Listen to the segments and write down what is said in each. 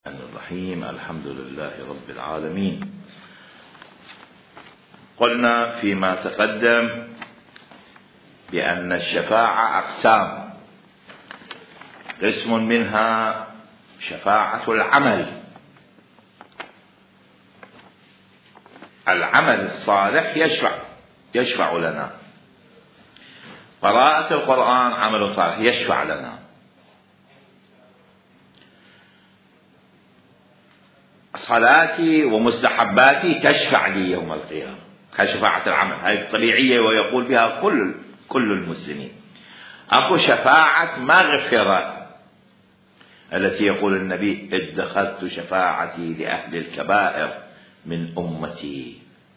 الرحمن الرحيم. الحمد لله رب العالمين. قلنا فيما تقدم بأن الشفاعة أقسام، قسم منها شفاعة العمل الصالح يشفع لنا. قراءة القرآن عمل صالح يشفع لنا. صلاتي ومستحباتي تشفع لي يوم القيامة. هذه شفاعة العمل، هذه طبيعية ويقول بها كل المسلمين. أكو شفاعة مغفرة التي يقول النبي: ادخرت شفاعتي لأهل الكبائر من أمتي.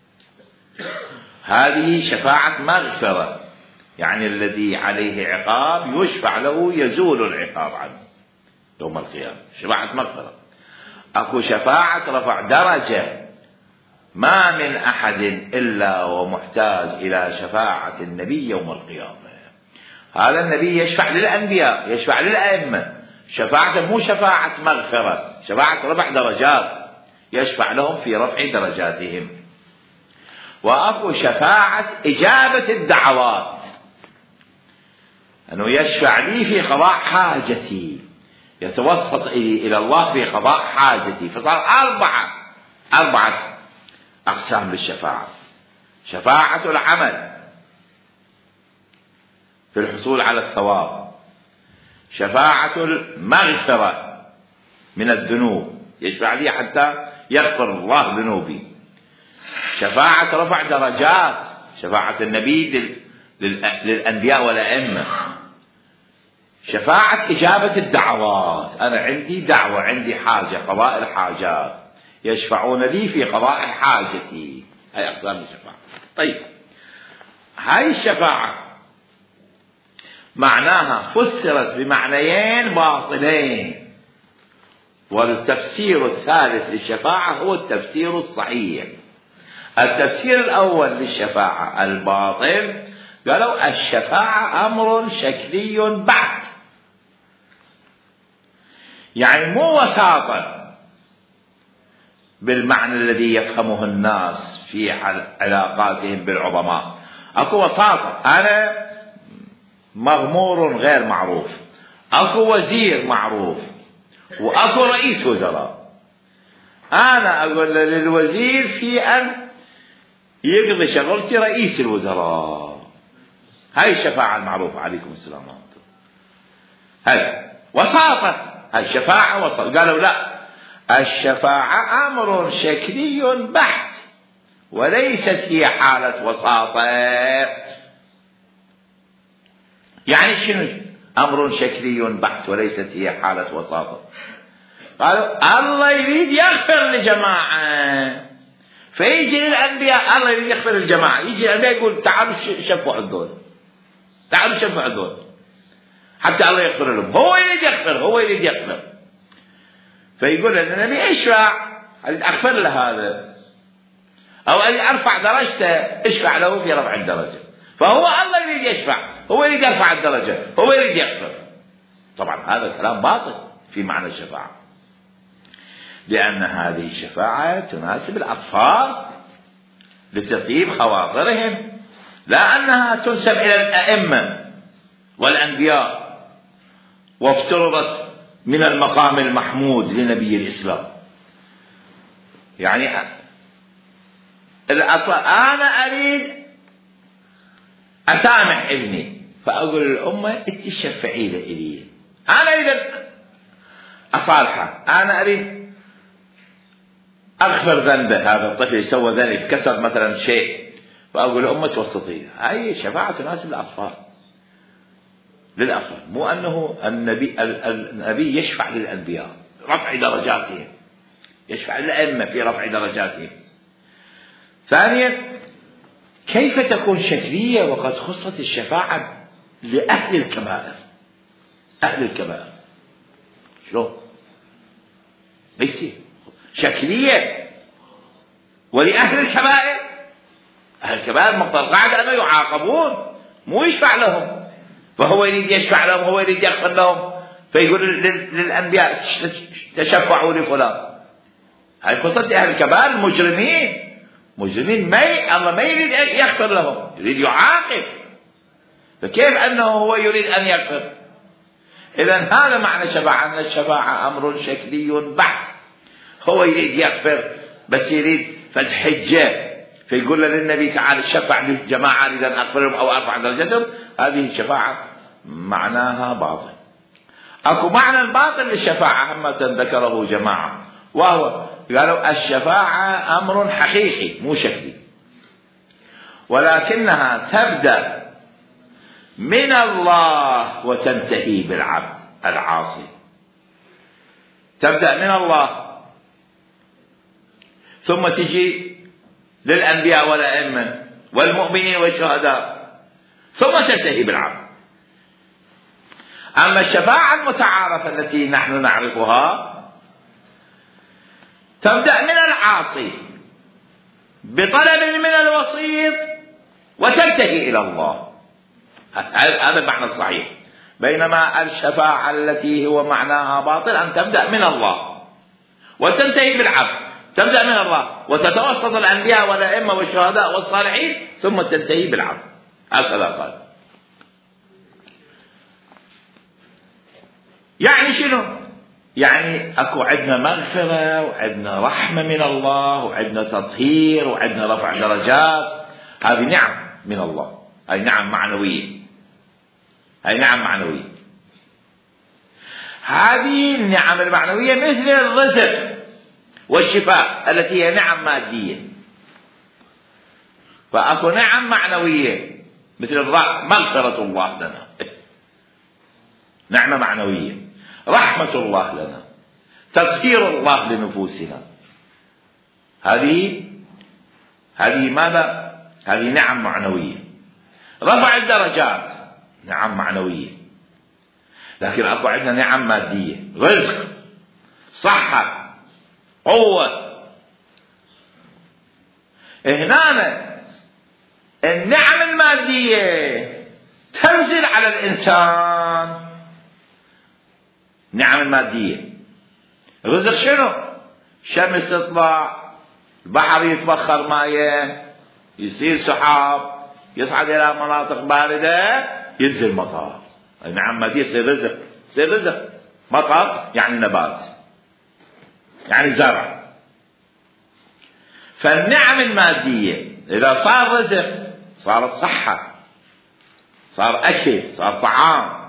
هذه شفاعة مغفرة، يعني الذي عليه عقاب يشفع له يزول العقاب عنه يوم القيامة، شفاعة مغفرة. أكو شفاعة رفع درجة، ما من أحد إلا ومحتاج إلى شفاعة النبي يوم القيامة. هذا النبي يشفع للأنبياء، يشفع للأئمة، شفاعة مو شفاعة مغفرة، شفاعة رفع درجات، يشفع لهم في رفع درجاتهم. وأكو شفاعة إجابة الدعوات، أنه يشفع لي في قضاء حاجتي، يتوسط إلى الله في قضاء حاجتي. فصار أربعة أقسام للشفاعة: شفاعة العمل في الحصول على الثواب، شفاعة المغفرة من الذنوب، يشفع لي حتى يغفر الله ذنوبي، شفاعة رفع درجات، شفاعة النبي للأنبياء والأئمة، شفاعة إجابة الدعوات، أنا عندي دعوة، عندي حاجة، قضاء الحاجات، يشفعون لي في قضاء حاجتي. هاي أقسام الشفاعة. طيب، هاي الشفاعة معناها فسرت بمعنيين باطلين، والتفسير الثالث للشفاعة هو التفسير الصحيح. التفسير الأول للشفاعة الباطل، قالوا الشفاعة أمر شكلي بحت، يعني مو وساطة بالمعنى الذي يفهمه الناس في علاقاتهم بالعظماء. أكو وساطة، أنا مغمور غير معروف، أكو وزير معروف، وأكو رئيس وزراء. أنا أقول للوزير في أن يقضي شغلتي رئيس الوزراء. هاي الشفاعة المعروفة. عليكم السلام ورحمة الله. هاي وساطة، هاي الشفاعة وساطة. قالوا لا، الشفاعة أمر شكلي بحت وليست هي حالة وساطة. يعني شنو أمر شكلي بحت وليست هي حالة وساطة؟ قالوا الله يريد يغفر لجماعة، فيجي الأنبياء الله يريد يغفر للجماعة، يجي الأنبياء يقول تعالوا شفوا الدول، تعالوا شفوا الدول حتى الله يغفر لهم. هو يريد يغفر، فيقول النبي اشفع، أغفر له هذا، أو أن أرفع درجته، اشفع له في رفع الدرجة. فهو الله يريد يشفع، هو يريد يرفع الدرجة، هو يريد يغفر. طبعا هذا الكلام باطل في معنى الشفاعة، لأن هذه الشفاعة تناسب الأطفال لتطيب خواطرهم، لا أنها تنسب إلى الأئمة والأنبياء وافترضت من المقام المحمود لنبي الإسلام. يعني أنا أريد أسامح ابني، فأقول للأمة أنت شفعي له إلي، أنا أريد أصالحه، أنا أريد أغفر ذنبه، هذا الطفل سوى ذنب، كسر مثلا شيء، فأقول لأمة توسطي. هاي الشفاعة تناسب الأطفال، للأطفال، مو أنه النبي يشفع للأنبياء رفع درجاتهم، يشفع للأئمة في رفع درجاتهم. ثانيا، كيف تكون شكلية وقد خصت الشفاعة لأهل الكبائر؟ أهل الكبائر شلون؟ بيصير شكلية ولأهل الكبائر؟ أهل الكبائر مقتضى القاعدة أنه يعاقبون، مو يشفع لهم، فهو يريد يشفع لهم، هو يريد يغفر لهم، فيقول للأنبياء تشفعوا لفلان. هاي قصة أهل الكبائر المجرمين، مجرمين الله ما يريد أن يغفر لهم، يريد يعاقب. فكيف أنه هو يريد أن يغفر؟ إذن هذا معنى شفاعة، أن الشفاعة أمر شكلي بحت. هو يريد يغفر بس يريد فالحجة، فيقول للنبي تعالى شفع للجماعة إذا أغفر لهم أو أرفع درجتهم. هذه الشفاعة معناها باطل. أكو معنى باطل للشفاعة هم ذكره جماعة، وهو قالوا الشفاعة أمر حقيقي مو شكلي، ولكنها تبدأ من الله وتنتهي بالعبد العاصي. تبدأ من الله ثم تجي للأنبياء والأئمة والمؤمنين والشهداء ثم تنتهي بالعبد. أما الشفاعة المتعارفة التي نحن نعرفها تبدأ من العاصي بطلب من الوسيط وتنتهي إلى الله. هذا المعنى الصحيح. بينما الشفاعة التي هو معناها باطل أن تبدأ من الله وتنتهي بالعبد. تبدأ من الله وتتوسط الأنبياء والأئمة والشهداء والصالحين ثم تنتهي بالعبد. هكذا قال. يعني شنو؟ يعني أكو عندنا مغفرة وعندنا رحمة من الله وعندنا تطهير وعندنا رفع درجات. هذه نعم من الله، هذه نعم معنوية، هذه نعم معنوية. هذه النعم المعنوية مثل الرزق والشفاء التي هي نعم مادية. فأكو نعم معنوية مثل مغفرة الله لنا، نعمة معنوية، رحمة الله لنا، تطهير الله لنفوسنا. هذه ماذا؟ هذه نعم معنوية. رفع الدرجات نعم معنوية. لكن أكو عندنا نعم مادية، رزق، صحة، قوة. هنا النعم المادية تنزل على الإنسان. نعم المادية، رزق شنو؟ شمس تطلع، البحر يتبخر ماء، يصير سحاب، يصعد إلى مناطق باردة، ينزل مطر. نعم مادية يصير رزق، يصير رزق. مطر يعني نبات، يعني زرع. فالنعم المادية إذا صار رزق صارت صحة، صار أكل، صار طعام،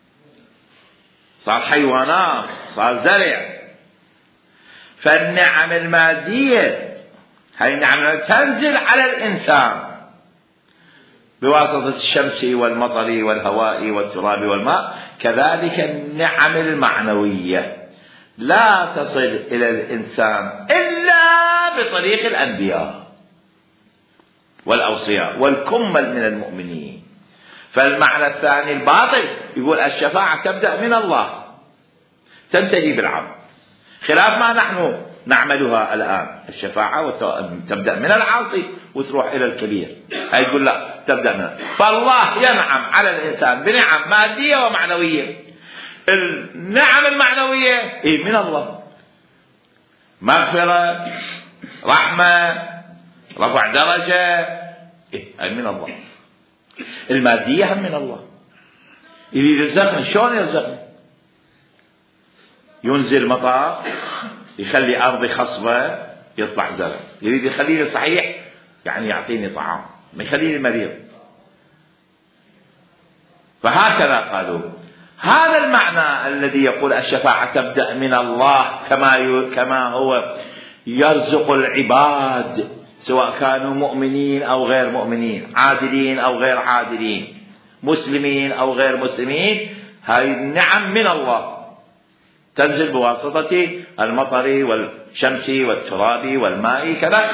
صار حيوانات، صار زرع. فالنعم المادية هاي النعم تنزل على الإنسان بواسطة الشمس والمطر والهواء والتراب والماء. كذلك النعم المعنوية لا تصل إلى الإنسان إلا بطريق الأنبياء والأوصياء والكمل من المؤمنين. فالمعنى الثاني الباطل يقول الشفاعة تبدأ من الله تنتهي بالعبد، خلاف ما نحن نعملها الآن. الشفاعة تبدأ من العاصي وتروح إلى الكبير. هاي يقول لا، تبدأ من. فالله ينعم على الإنسان بنعم مادية ومعنوية. النعم المعنوية من الله، مغفرة، رحمة، رفع درجة، هاي من الله. المادية هم من الله. يريد يرزقني، شلون يرزقني؟ ينزل مطر، يخلي أرضي خصبة يطلع زرع. يريد يخليني صحيح، يعني يعطيني طعام، ما يخليني مريض. فهكذا قالوا. هذا المعنى الذي يقول الشفاعة تبدأ من الله، كما هو يرزق العباد سواء كانوا مؤمنين أو غير مؤمنين، عادلين أو غير عادلين، مسلمين أو غير مسلمين. هذه النعم من الله تنزل بواسطة المطر والشمس والتراب والماء. كذا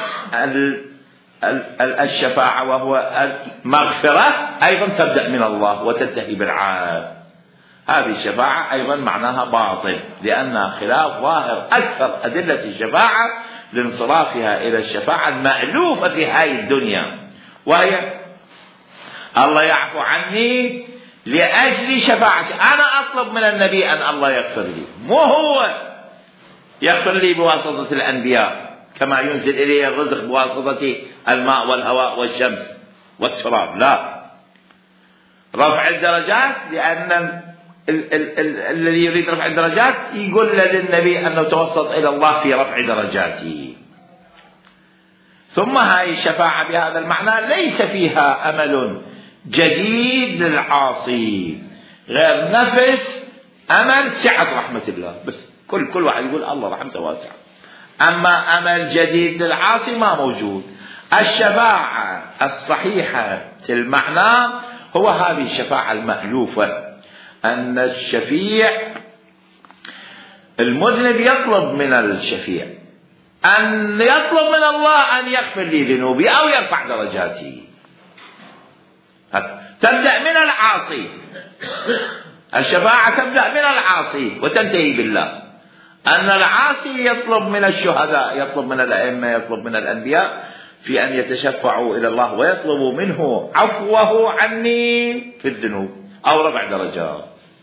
الشفاعة وهو المغفرة أيضا تبدأ من الله وتنتهي بالعبد. هذه الشفاعة أيضا معناها باطل، لأنها خلاف ظاهر أكثر أدلة الشفاعة لانصرافها إلى الشفاعة المألوفة في هذه الدنيا، وهي الله يعفو عني لأجل شفاعتي. أنا أطلب من النبي أن الله يغفر لي، مو هو يغفر لي بواسطة الأنبياء كما ينزل إلي الرزق بواسطة الماء والهواء والشمس والتراب. لا، رفع الدرجات، لأن الذي يريد رفع الدرجات يقول للنبي أنه توسط إلى الله في رفع درجاته. ثم هذه الشفاعة بهذا المعنى ليس فيها أمل جديد للعاصي، غير نفس أمل سعة رحمة الله، بس كل واحد يقول الله رحمته واسعة. أما أمل جديد للعاصي ما موجود. الشفاعة الصحيحة المعنى هو هذه الشفاعة المألوفة، أن الشفيع المذنب يطلب من الشفيع أن يطلب من الله أن يغفر لي ذنوبي أو يرفع درجاتي. تبدأ من العاصي، الشفاعة تبدأ من العاصي وتنتهي بالله. أن العاصي يطلب من الشهداء، يطلب من الأئمة، يطلب من الأنبياء في أن يتشفعوا إلى الله ويطلبوا منه عفوه عني في الذنوب أو رفع درجات.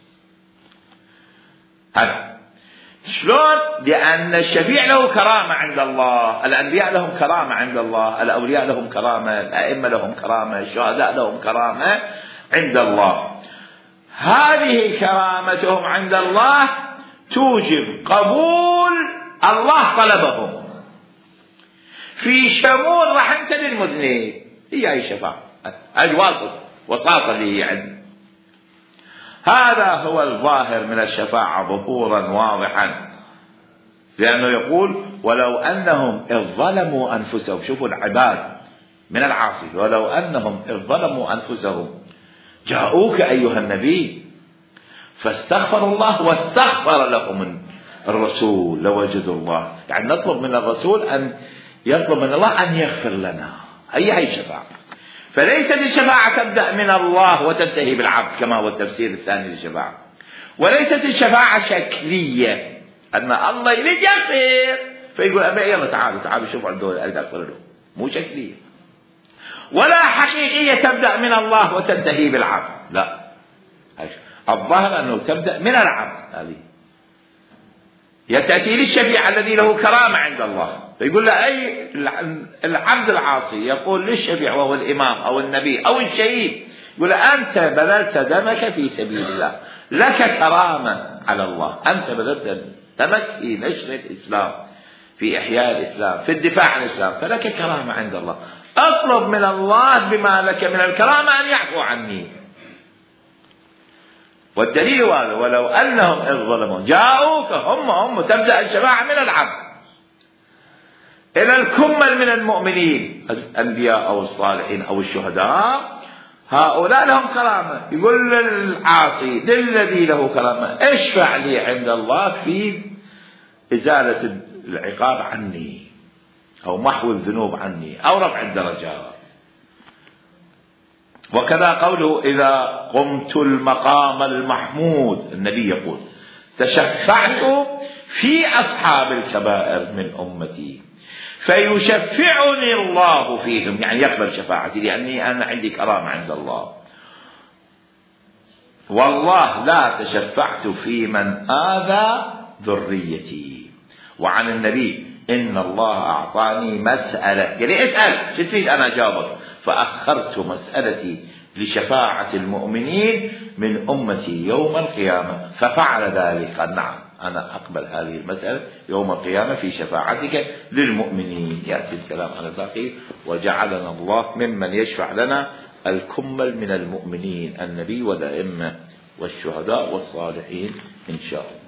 هذا شلون؟ لأن الشفيع له كرامة عند الله، الأنبياء لهم كرامة عند الله، الأولياء لهم كرامة، الأئمة لهم كرامة، الشهداء لهم كرامة عند الله. هذه كرامتهم عند الله توجب قبول الله طلبهم في شمول رحمة للمذنب. هي الشفاعة الواسط وساطة اللي هي عندي. هذا هو الظاهر من الشفاعة ظهورا واضحا، لأنه يقول ولو أنهم إذ ظلموا أنفسهم، شوفوا العباد من العاصي، ولو أنهم إذ ظلموا أنفسهم جاءوك أيها النبي فاستغفروا الله واستغفر لهم الرسول لوجدوا الله. يعني نطلب من الرسول أن يطلب من الله أن يغفر لنا. هي الشفاعة. فليست الشفاعة تبدأ من الله وتنتهي بالعبد كما هو التفسير الثاني للشفاعة، وليست الشفاعة شكلية أن الله يريد يغفر فيقول أبي يلا تعالوا شوفوا عندهم أريد أغفر له، مو شكلية. ولا حقيقية تبدأ من الله وتنتهي بالعبد، لا، الظاهر أنه تبدأ من العبد. هذه يتأتي للشفيع الذي له كرامة عند الله فيقول له أي العبد العاصي يقول للشفيع وهو الإمام أو النبي أو الشهيد، يقول له أنت بذلت دمك في سبيل الله، لك كرامة على الله، أنت بذلت دمك في نشر الإسلام، في إحياء الإسلام، في الدفاع عن الإسلام، فلك كرامة عند الله. أطلب من الله بما لك من الكرامة أن يعفو عني. والدليل هذا ولو أنهم إذ ظلموا جاءوك، هم تبدأ الشفاعة من العبد إلى الكمل من المؤمنين، الأنبياء أو الصالحين أو الشهداء، هؤلاء لهم كرامة. يقول للعاصي للذي له كرامة اشفع لي عند الله في إزالة العقاب عني أو محو الذنوب عني أو رفع الدرجات. وكذا قوله إذا قمت المقام المحمود، النبي يقول تشفعت في أصحاب الكبائر من أمتي فيشفعني الله فيهم، يعني يقبل شفاعتي لأني أنا عندي كرامة عند الله. والله لا تشفعت في من آذى ذريتي. وعن النبي إن الله أعطاني مسألة، يعني اسأل شو تريد أنا أجاوبك، فأخرت مسألتي لشفاعة المؤمنين من أمتي يوم القيامة ففعل ذلك. نعم أنا أقبل هذه المسألة يوم القيامة في شفاعتك للمؤمنين. يأتي الكلام على الباقي. وجعلنا الله ممن يشفع لنا الكمل من المؤمنين، النبي والأئمة والشهداء والصالحين إن شاء الله.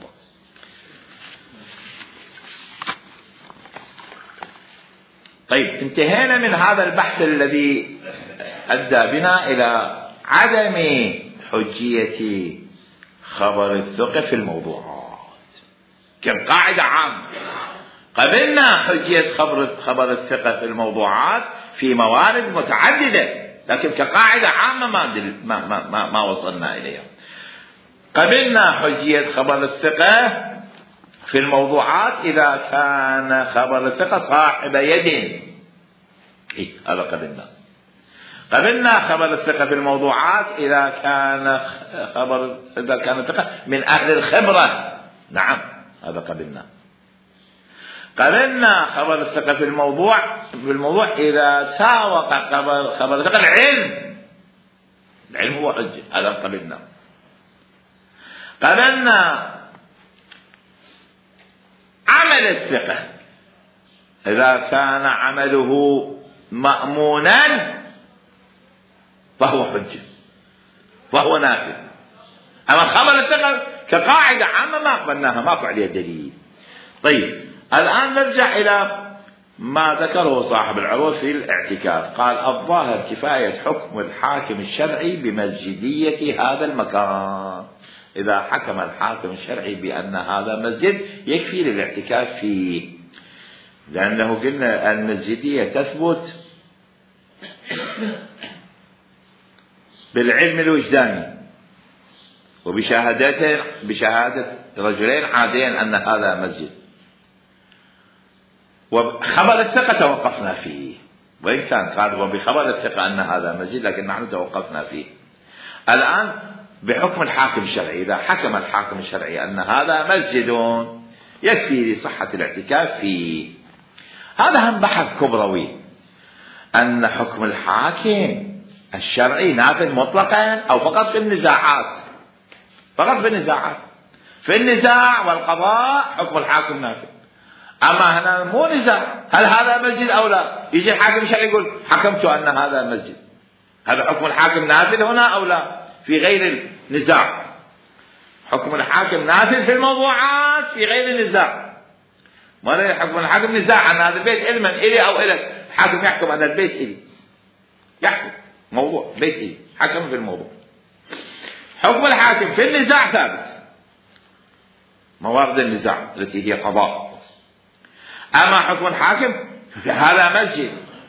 طيب انتهينا من هذا البحث الذي أدى بنا إلى عدم حجية خبر الثقة في الموضوعات كقاعدة عامة. قبلنا حجية خبر الثقة في الموضوعات في موارد متعددة، لكن كقاعدة عامة ما وصلنا إليها. قبلنا حجية خبر الثقة في الموضوعات إذا كان خبر الثقة صاحب يد، هذا قبلنا. قبلنا خبر الثقة في الموضوعات إذا كان الثقة من أهل الخبرة. نعم هذا قبلنا خبر الثقة في الموضوع إذا ساوق خبر الثقة العلم هو حجة. هذا قبلنا عمل الثقة إذا كان عمله مأمونا فهو حجة وهو نافذ. أما خبر الثقة كقاعدة عامة ما قبلناها، ماكو عليها دليل. طيب الآن نرجع إلى ما ذكره صاحب العروض في الاعتكاف. قال الظاهر كفاية حكم الحاكم الشرعي بمسجدية هذا المكان. إذا حكم الحاكم الشرعي بأن هذا مسجد يكفي للاعتكاف فيه، لأنه قلنا المسجدية تثبت بالعلم الوجداني بشهادة رجلين عادين أن هذا مسجد، وخبر الثقة توقفنا فيه، وإن كان قال وبخبر الثقة أن هذا مسجد لكن نحن توقفنا فيه. الآن بحكم الحاكم الشرعي، إذا حكم الحاكم الشرعي أن هذا مسجد يكفي لصحة الاعتكاف فيه. هذا هم بحث كبروي، أن حكم الحاكم الشرعي نافذ مطلقا أو فقط في النزاعات. في النزاع والقضاء حكم الحاكم نافذ. أما هنا مو نزاع هل هذا مسجد أو لا، يجي الحاكم الشرعي يقول حكمت أن هذا مسجد، هذا حكم الحاكم نافذ هنا أو لا؟ في غير النزاع حكم الحاكم نافذ في الموضوعات في غير النزاع. ما حكم الحاكم نزاع أن هذا البيت علما إلي أو إلك، الحاكم يحكم أن البيت إلي، يحكم موضوع بيت إلي، حكم في الموضوع. حكم الحاكم في النزاع ثابت، موارد النزاع التي هي قضاء. أما حكم الحاكم في هذا مسجد،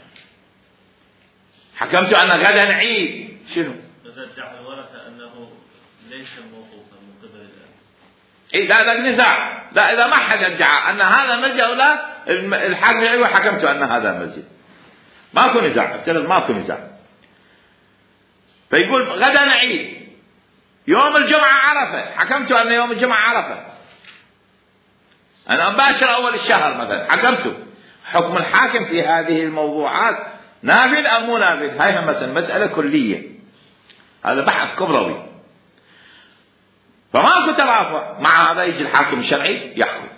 حكمت أن غدا عيد، شنو؟ ادعى الورثة أنه ليس موقوفا من قبل الأب. إيه لا نزاع، لا إذا ما حد ادعى أن هذا مسجد أو لا، الحاكم يقول حكمت أن هذا مسجد، ماكو نزاع، افترض ماكو نزاع. فيقول غدا عيد، يوم الجمعة عرفة، حكمت أن يوم الجمعة عرفة، أنا أباشر أول الشهر مثلا، حكمت. حكم الحاكم في هذه الموضوعات نافذ أو مو نافذ؟ هاي مثلا مسألة كلية، هذا بحث كبروي. فماكو ترافع، مع هذا يجي الحاكم الشرعي يحكم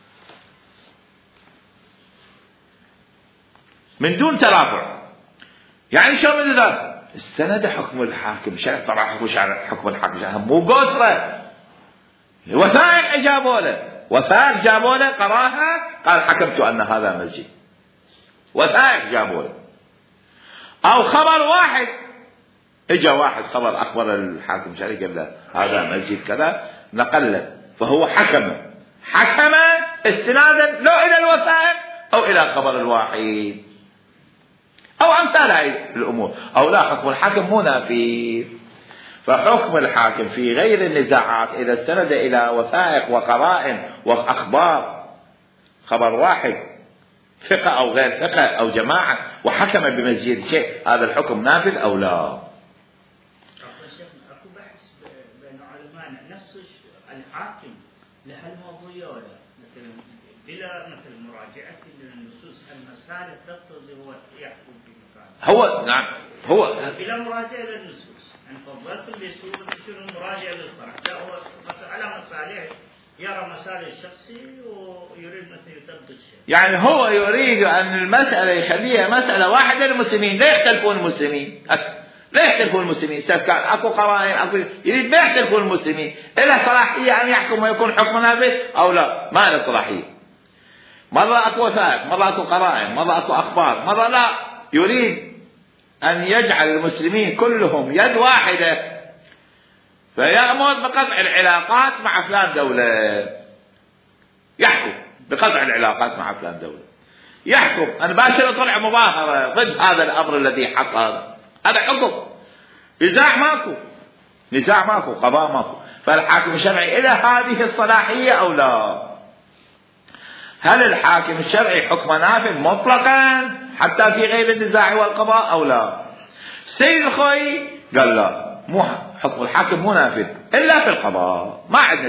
من دون ترافع. يعني شو من ذا استند حكم الحاكم الشرعي، طبعا حكم الحاكم الشرعي مو قصرة، وثائق جابوا له قراها، قال حكمت أن هذا مسجد، وثائق جابوا له. أو خبر واحد، اجا واحد خبر أخبر الحاكم الشرعي قال له هذا مسجد كذا، نقل له، فهو حكم استنادا لو إلى الوثائق أو إلى خبر الواحد أو أمثال هذه الأمور. أو لا، حكم الحاكم مو نافذ. فحكم الحاكم في غير النزاعات إذا استند إلى وثائق وقرائن وأخبار، خبر واحد ثقة أو غير ثقة أو جماعة وحكم بمسجد شيء، هذا الحكم نافذ أو لا. أكو بحث بين علماء نفس الحاكم لهالموضوع ولا مثلا بلا مثل مراجعة للنصوص المسالك تقتضي هو يحكم في مكانه. هو نعم هو بلا مراجعة للنصوص، يعني فضلت بيسوي شنو مراجعة للفرع، لا هو على مصالح يرى مصالح الشخصي ويريد مثلا يثبت شيء. يعني هو يريد أن المسألة يخليها مسألة واحدة للمسلمين، لا يختلفون المسلمين، كان أكو قرائن أكو يريد ما يختلفون المسلمين. إله صلاحية أن يحكم ويكون حكم نافذ أو لا؟ ما له صلاحية. مرة أكو وثائق، مرة أكو قرائن، مرة أكو أخبار، مرة لا. يريد أن يجعل المسلمين كلهم يد واحدة، فيأمر بقطع العلاقات مع فلان دولة، يحكم بقطع العلاقات مع فلان دولة، يحكم أن باشر طلع مظاهرة ضد هذا الأمر الذي حصل، هذا حكم. نزاع ماكو، قضاء ماكو. فالحاكم الشرعي إلى هذه الصلاحية أو لا؟ هل الحاكم الشرعي حكم نافذ مطلقا حتى في غير النزاع والقضاء أو لا؟ السيد الخوي قال لا، مو حكم الحاكم مو نافذ إلا في القضاء. ما عندنا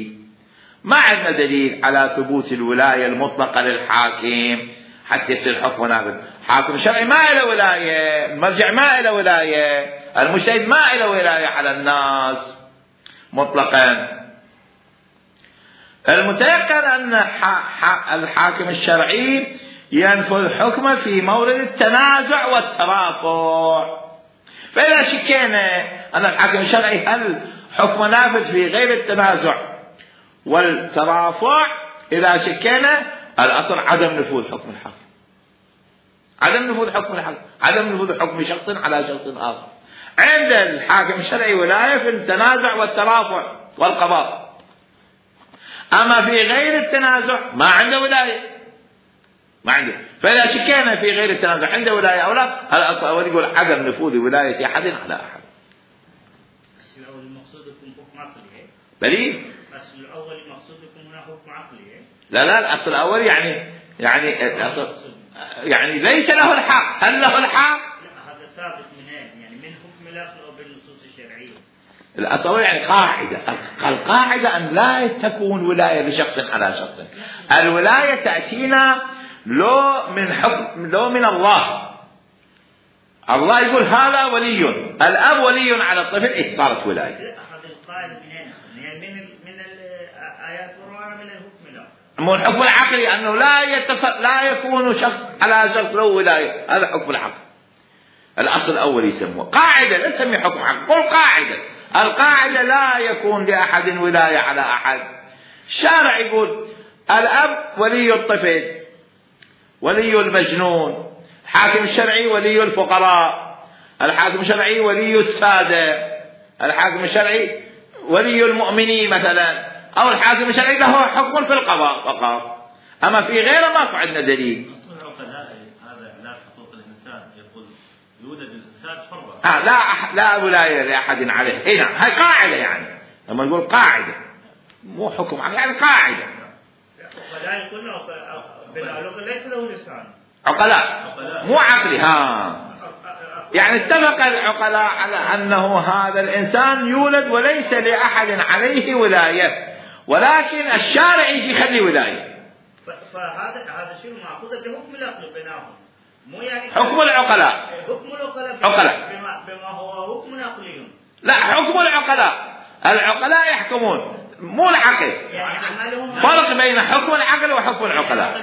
دليل على ثبوت الولاية المطلقة للحاكم حتى يصير حكم نافذ. حاكم الشرعي ما له ولاية، المرجع ما له ولاية، المجتهد ما له ولاية على الناس مطلقا. المتيقن أن الحاكم الشرعي ينفذ حكمه في مورد التنازع والترافع. فإذا شكينا أن الحاكم الشرعي هل حكم نافذ في غير التنازع والترافع، إذا شكينا الأصل عدم نفوذ حكم الحاكم، عدم نفوذ حكم شخص على شخص آخر. عند الحاكم الشرعي ولاية في التنازع والترافع والقضاء، أما في غير التنازع ما عنده ولاية، ما عنده. فإذا شكينا في غير التنازع عنده ولاية أو لا، الأول يقول عدم نفوذ ولاية أحد على أحد. بس الأول المقصود يكون حكم عقلي. بلي؟ بس الأول المقصود يكون هنا حكم عقلي. لا الأصل الأول يعني الأصل يعني ليس له الحق. هل له الحق؟ لا، هذا ثابت منين؟ يعني من حكم الأخر أو بالنصوص الشرعية. الأصل يعني قاعدة، القاعدة أن لا تكون ولاية لشخص على شخص. الولاية تأتينا لو من الله. الله يقول هذا ولي، الأب ولي على الطفل، صارت ولاية. هذه القاعدة منين؟ يعني من الآيات والقرآن، من الحكم الآخر. مو الحكم العقلي أنه لا يكون شخص على شخص له ولاية، هذا حكم العقل. الأصل الأول يسموه قاعدة، لا نسميه حكم عقل، قل قاعدة. القاعدة لا يكون لأحد ولاية على أحد. الشارع يقول الأب ولي الطفل، ولي المجنون. الحاكم الشرعي ولي الفقراء، الحاكم الشرعي ولي السادة، الحاكم الشرعي ولي المؤمنين مثلا، أو الحاكم الشرعي له حكم في القضاء فقط. أما في غيره ما في عندنا دليل. أصل العقلاء هذا إعلان حقوق الإنسان، يقول يولد الإنسان حرا، لا ولاية لأحد عليه. نعم، هاي قاعدة. يعني لما نقول قاعدة مو حكم يعني قاعدة. عقلاء يقولون بالعقل ليس له لسان. عقلاء مو عقلي. يعني اتفق العقلاء على أنه هذا الإنسان يولد وليس لأحد عليه ولاية، ولكن الشارع يجي يخلي ولاية. فهذا شيء مأخوذ بحكم العقل بينهم، مو يعني حكم العقلاء. بما هو حكم عقلي. لا، حكم العقلاء يحكمون، مو العقل. يعني فرق بين حكم العقل وحكم العقلاء.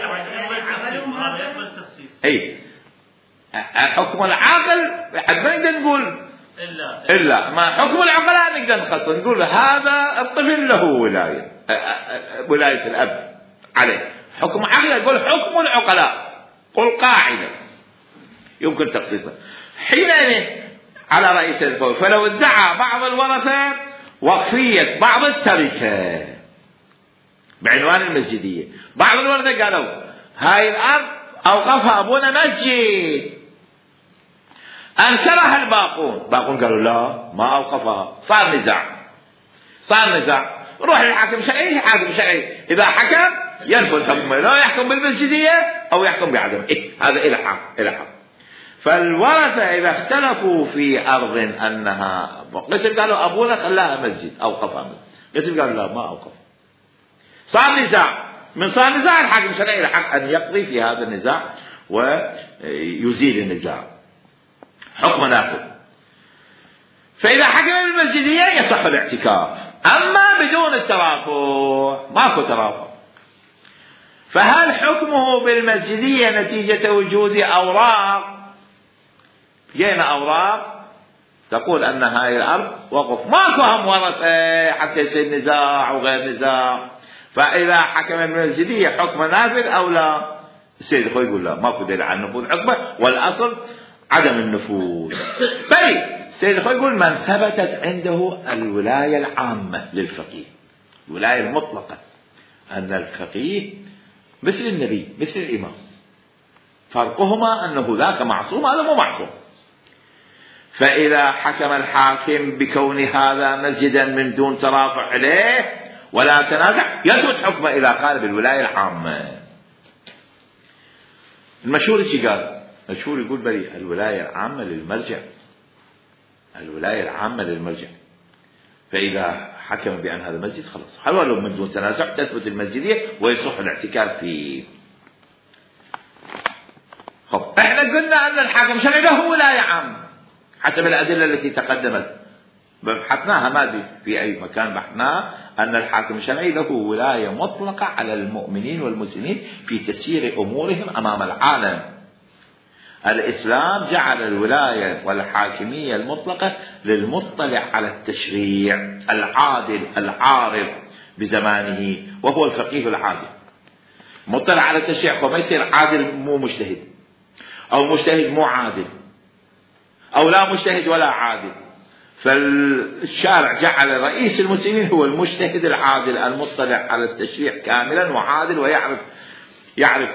اي حكم العقل ما نقدر نقول إلا ما حكم العقلاء نقدر نخصص، نقول هذا الطفل له ولاية الأب عليه. حكم عقل يقول حكم العقلاء، قل قاعدة يمكن تخصيصها. حينئذ على رئيس الفوز، فلو ادعى بعض الورثة وقفية بعض التركة بعنوان المسجدية، بعض الورثة قالوا هاي الأرض أوقفها أبونا مسجد، أنكرها الباقون قالوا لا ما أوقفها. صار نزاع، روح للحاكم الشرعي، إذا حكم ينفذ حكمه، لا يحكم بالمسجدية أو يحكم بعدم. هذا إلى حق. فالورثة إذا اختلفوا في أرض أنها قسم قالوا أبونا خلاها مسجد أوقفها مسجد، قسم قالوا لا ما أوقف. صار نزاع الحاكم الشرعي لحق أن يقضي في هذا النزاع ويزيل النزاع، حكم نافذ. فإذا حكم بالمسجدية يصح الاعتكاف، أما بدون الترافع ماكو ترافع. فهل حكمه بالمسجدية نتيجة وجود أوراق؟ جينا أوراق تقول أن هاي الأرض وقف، ماكو هم ورثة حتى يصير نزاع وغير نزاع. فإذا حكم المسجدية حكم نافذ أو لا، السيد الخوي يقول لا ماكو دليل على النفوذ حكمه، والأصل عدم النفوذ. السيد الخوي يقول من ثبتت عنده الولاية العامة للفقيه، الولاية المطلقة، أن الفقيه مثل النبي مثل الإمام، فرقهما أنه ذاك معصوم هذا مو معصوم. فإذا حكم الحاكم بكون هذا مسجدا من دون ترافع عليه ولا تنازع يثبت حكمه إذا قال بالولاية العامة. المشهور ايش قال؟ المشهور يقول بلي الولاية العامة للمرجع الولاية العامة للمرجع، فإذا حكم بأن هذا المسجد خلاص حولوا من دون تنازع تثبت المسجدية ويصح الاعتكاف فيه. احنا قلنا أن الحاكم الشرعي له ولاية عامة حسب الأدلة التي تقدمت، بحثناها ما في أي مكان بحثناها أن الحاكم الشرعي له ولاية مطلقة على المؤمنين والمسلمين في تسيير أمورهم أمام العالم. الإسلام جعل الولاية والحاكمية المطلقة للمطلع على التشريع العادل العارف بزمانه وهو الفقيه العادل. مطلع على التشريع فما يصير عادل مو مجتهد، أو مجتهد مو عادل، أو لا مجتهد ولا عادل. فالشارع جعل رئيس المسلمين هو المجتهد العادل المطلع على التشريع كاملا وعادل ويعرف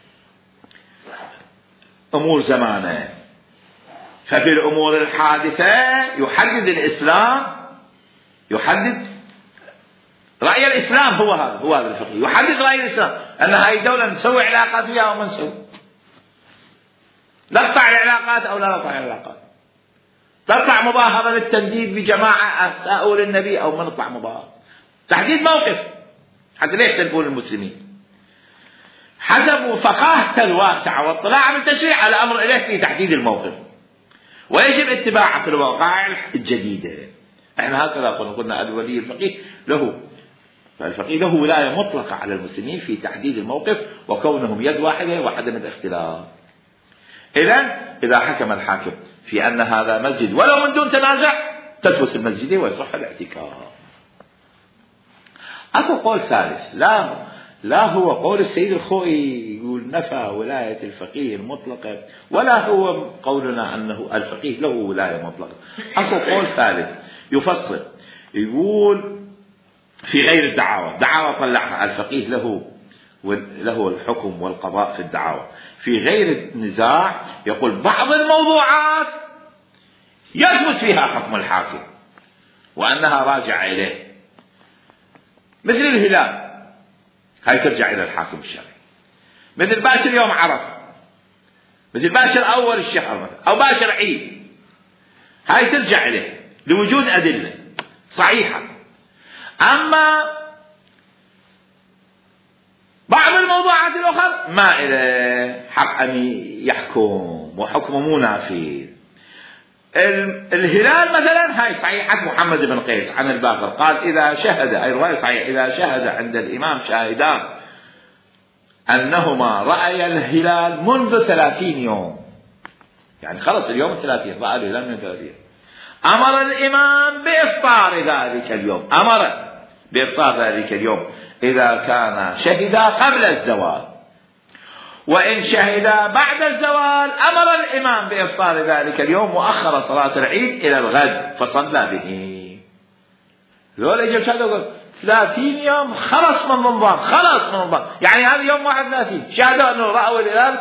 أمور زمانه. ففي الأمور الحادثة يحدد الإسلام، يحدد رأي الإسلام، هو هذا الفقيه يحدد رأي الإسلام أن هاي الدولة نسوي علاقات وياها وما نسوي، نقطع العلاقات أو لا نقطع العلاقات، تطلع مظاهرة للتنديد بجماعة أساءوا للنبي أو ما نطلع مظاهرة، تحديد موقف حتى لا يختلفون المسلمين حسب فقاهته الواسعة واطلاع بالتشريع. الأمر إليه في تحديد الموقف ويجب اتباعه في الوقائع الجديدة. احنا هكذا قلنا الولي الفقيه له ولاية مطلقة على المسلمين في تحديد الموقف وكونهم يد واحدة وعدم الاختلاف. إذا حكم الحاكم في أن هذا مسجد ولو من دون تنازع تثبت المسجد ويصح الاعتكاف. أكو قول ثالث لا هو قول السيد الخوئي يقول نفى ولاية الفقيه المطلقة، ولا هو قولنا أنه الفقيه له ولاية مطلقة. أكو قول ثالث يفصل يقول في غير دعاوى طلعها الفقيه له الحكم والقضاء في الدعاوى. في غير النزاع يقول بعض الموضوعات يثبت فيها حكم الحاكم وأنها راجعة إليه، مثل الهلال هاي ترجع إلى الحاكم الشرعي، مثل باشر يوم عرفة، مثل باشر أول الشهر مثلا، أو باشر عيد، هاي ترجع إليه لوجود أدلة صحيحة. أما بعض الموضوعات الأخرى ما إلى حق أن يحكم وحكمه مو نافذ. الهلال مثلا هاي صحيحة محمد بن قيس عن الباقر قال إذا شهد، أي رواية صحيح، إذا شهد عند الإمام شاهدان أنهما رأي الهلال منذ 30 يوم، يعني خلص اليوم 30 رأى الهلال من 30، أمر الإمام بإفطار ذلك اليوم، أمر بإفطار ذلك اليوم إذا كان شهدا قبل الزوال، وإن شهدا بعد الزوال أمر الإمام بإفطار ذلك اليوم وأخر صلاة العيد إلى الغد فصلى به. ذولا يجب شهدوا يقول 30 يوم خلص من رمضان، يعني هذا يوم 31 شهدوا أنه رأوا الهلال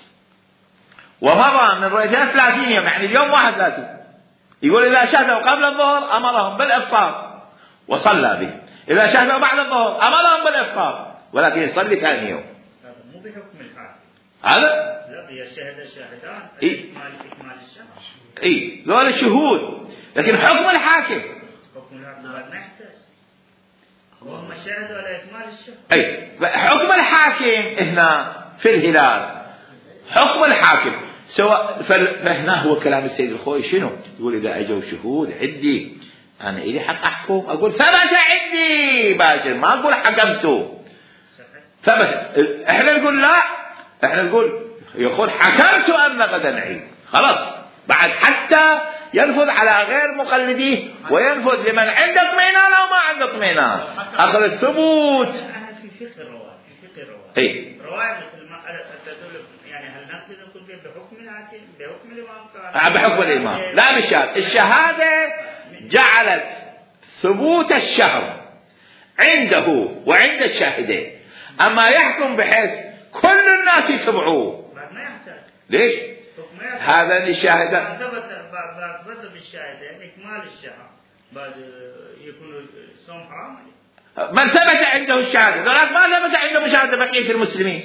ومضى من رؤيتها 30 يوم، يعني اليوم 31. يقول إذا شهدوا قبل الظهر أمرهم بالإفطار وصلى به، إذا شهدوا بعد الظهر أمرهم بالإفطار ولكن يصلي ثاني يوم. مو بحكم الحاكم هذا لا يشهد الشاهدان إكمال الشهر ذول الشهود، لكن حكم الحاكم ما يحتاج وهم شهدوا على إكمال الشهر. حكم الحاكم هنا في الهلال حكم الحاكم سواء. فهنا هو كلام السيد الخوئي شنو يقول؟ إذا أجوا شهود عندي أنا إلي حق أحكم، أقول ثبت عندي باجر، ما أقول حكمته ثبت. إحنا نقول لا، إحنا نقول يقول حكمت أن غدا عيد، خلاص بعد حتى ينفذ على غير مقلديه وينفذ لمن عنده اطمئنان أو ما عنده اطمئنان. أخذ الثبوت في فقه الرواية رواية مثل ما تدل، يعني هل نقدر نقول بحكم الحاكم بحكم الإمام؟ بحكم الإمام لا بالشهادة. الشهادة جعلت ثبوت الشهر عنده وعند الشاهدين، أما يحكم بحيث كل الناس يتبعوه ما يحتاج. ليش؟ هذا الشاهدان ثبت بالشاهدين إكمال الشهر بعد يكون صوم حرام. من ثبت عنده الشهادة، لكن ما ثبت عنده مشاهدة بقية المسلمين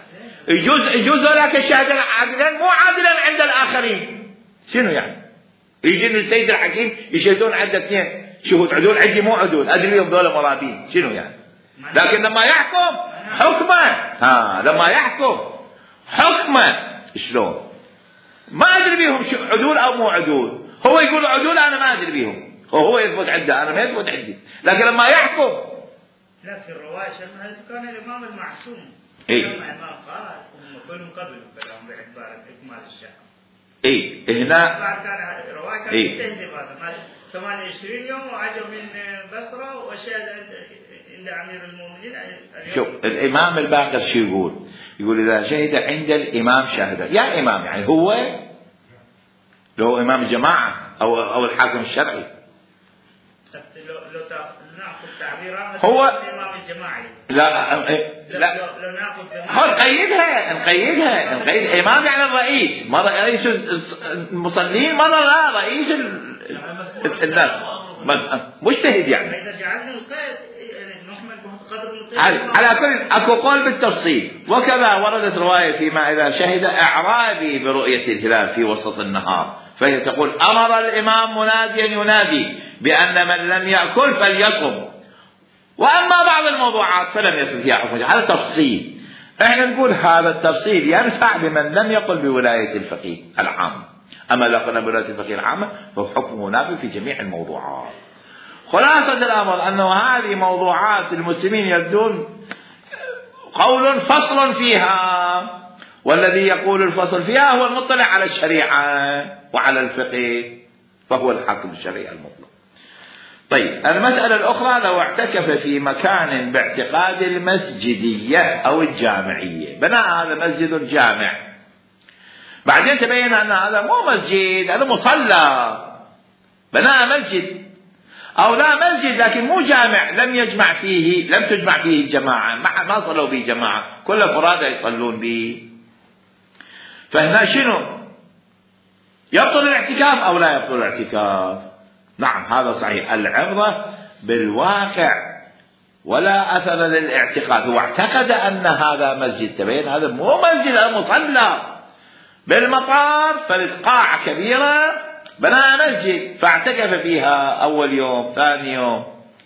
يجوز لك الشهادة عادلا مو عادلا عند الآخرين. شنو يعني؟ يجي السيد الحكيم يشهدون عنده اثنين شهود عدول، عندي مو عدول، ادري بهم ذولا مرابين، شنو يعني؟ لكن لما يحكم حكمه، لما يحكم حكمه شلون؟ ما ادري بهم عدول او مو عدول، هو يقول عدول انا ما ادري بهم، وهو يثبت عنده انا ما يثبت عندي، لكن لما يحكم. لا في الروايه هذا كان الامام المعصوم. لما الامام قال هم كلهم قبلوا كلام باعتبار اكمال الشهر. هنا بعد كان روايه كانت تهدف هذا 28 يوم وعجب من بصره وشهد عند امير المؤمنين. شوف الامام الباقر شو يقول؟ يقول اذا شهد عند الامام شهد، يا امام يعني هو لو امام الجماعه او الحاكم الشرعي. لو ناخذ تعبيرات هو الامام الجماعي. لا لو ناخذ نقيدها امام يعني الرئيس، ما رئيس المصلين، ما لا رئيس الناس مجتهد يعني. اذا جعلنا القيد نحمل قدر على كل اكو قول بالتفصيل. وكذا وردت روايه فيما اذا شهد اعرابي برؤيه الهلال في وسط النهار، فهي تقول امر الامام مناديا ينادي بان من لم ياكل فليصم، واما بعض الموضوعات فلم يصل فيها حكم. هذا تفصيل، احنا نقول هذا التفصيل ينفع لمن لم يقل بولايه الفقيه العام، اما لو قلنا بولايه الفقيه العامه فحكمه نافذ في جميع الموضوعات. خلاصة الأمر أنه هذه موضوعات المسلمين يبدون قول فصل فيها، والذي يقول الفصل فيها هو المطلع على الشريعة وعلى الفقه، فهو الحاكم الشرعي المطلق. طيب المسألة الأخرى لو اعتكف في مكان باعتقاد المسجدية أو الجامعية، بناء هذا مسجد جامع، بعدين تبين أن هذا مو مسجد، هذا مصلى، بناء مسجد أو لا مسجد لكن مو جامع، لم تجمع فيه الجماعة، ما صلوا به جماعة، كل فرادى يصلون به، فهنا شنو؟ يبطل الاعتكاف أو لا يبطل الاعتكاف؟ نعم هذا صحيح، العبرة بالواقع ولا أثر للاعتقاد. هو اعتقد أن هذا مسجد، تبين هذا مو مسجد، هذا مصلى بالمطار، فرد قاعة كبيرة بناء مسجد، فاعتكف فيها أول يوم ثاني يوم،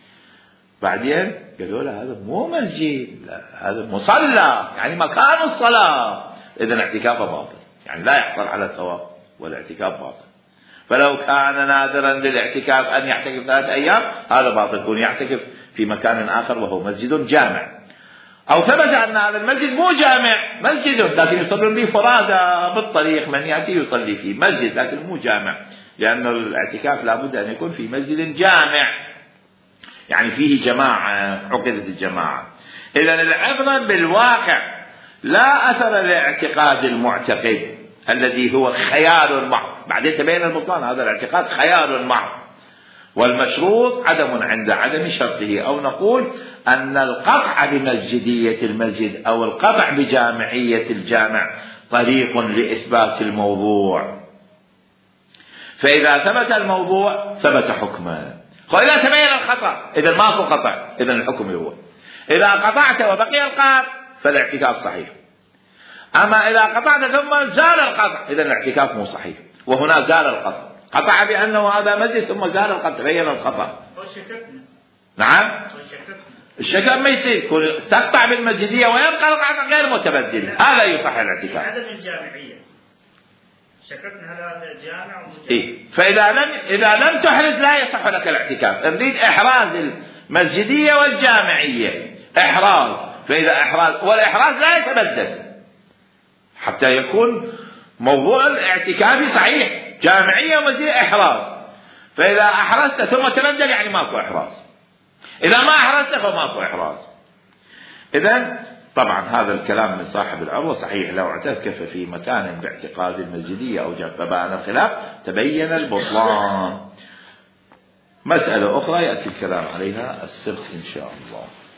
بعدين قالوا له هذا مو مسجد، لا هذا مصلى يعني مكان الصلاة، إذن اعتكافه باطل، يعني لا يحصل على الثواب والاعتكاف باطل. فلو كان نادرا للاعتكاف أن يعتكف 3 أيام هذا باطل، يكون يعتكف في مكان آخر وهو مسجد جامع. أو ثبت أن هذا المسجد مو جامع، مسجد لكن يصلون به فرادى بالطريق، من يأتي يصلي فيه، مسجد لكن مو جامع، لأن الاعتكاف لابد أن يكون في مسجد جامع يعني فيه جماعة، عقدة الجماعة. إذن العبرة بالواقع لا أثر لاعتقاد المعتقد الذي هو خيال محض، بعدين تبين البطلان، هذا الاعتقاد خيال محض، والمشروط عدم عند عدم شرطه، أو نقول أن القطع بمسجدية المسجد أو القطع بجامعية الجامع طريق لإثبات الموضوع، فإذا ثبت الموضوع ثبت حكمه، وإذا تبين الخطأ إذا ماكو قطع إذا الحكم هو، إذا قطعت وبقي القطع فالاعتكاف صحيح، أما إذا قطعت ثم زال القطع إذا الاعتكاف مو صحيح، وهنا زال القطع، قطع بأنه هذا مسجد ثم زال القطع تبين الخطأ. نعم الشك ما يصير، تقطع بالمسجدية ويبقى القطع غير متبدل، هذا يصح الاعتكاف. عدم الجامعية شككنا هذا جامع فإذا لم تحرز لا يصح لك الاعتكاف. نريد إحراز المسجدية والجامعية، إحراز، فإذا إحراز والإحراز لا يتبدل حتى يكون موضوع الاعتكاف صحيح، جامعية ومسجدية إحراز، فإذا أحرزت ثم تبدل يعني ماكو إحراز، إذا ما أحرزت فماكو إحراز. إذن طبعا هذا الكلام من صاحب العروة صحيح، لو اعتكف في مكان باعتقاد المسجدية أو جامع فبان الخلاف تبين البطلان. مسألة أخرى يأتي الكلام عليها السبت إن شاء الله.